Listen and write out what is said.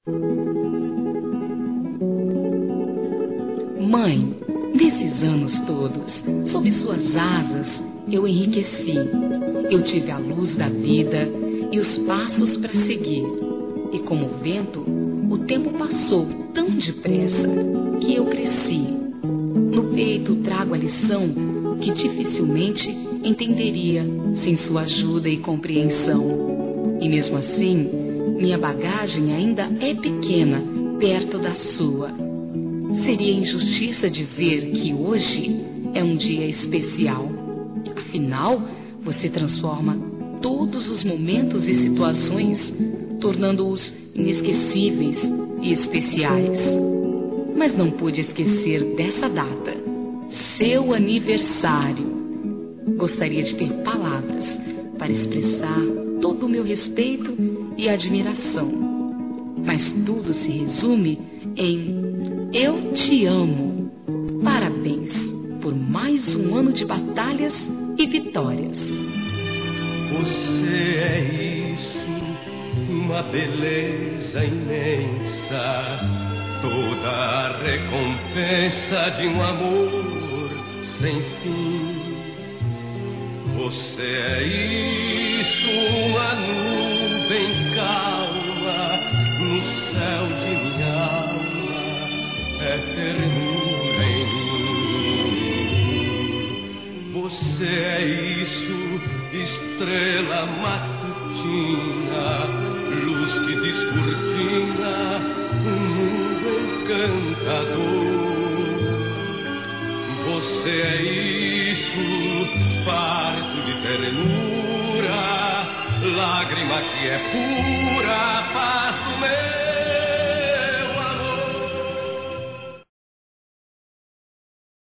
Mãe, nesses anos todos, sob suas asas, eu enriqueci. Eu tive a luz da vida e os passos para seguir. E como o vento, o tempo passou tão depressa que eu cresci. No peito trago a lição que dificilmente entenderia sem sua ajuda e compreensão. E mesmo assim, minha bagagem ainda é pequena perto da sua. Seria injustiça dizer que hoje é um dia especial. Afinal, você transforma todos os momentos e situações, tornando-os inesquecíveis e especiais. Mas não pude esquecer dessa data, seu aniversário. Gostaria de ter palavras para expressar todo o meu respeito e admiração. Mas tudo se resume em eu te amo. Parabéns por mais um ano de batalhas e vitórias. Você é isso, uma beleza imensa, toda a recompensa de um amor sem fim. Você é isso, uma nuvem calma no céu de minha alma, é ternura em mim. Você é isso, estrela matutina, luz que descortina um mundo encantador. Você é isso, parto de ternura, lágrima que é pura.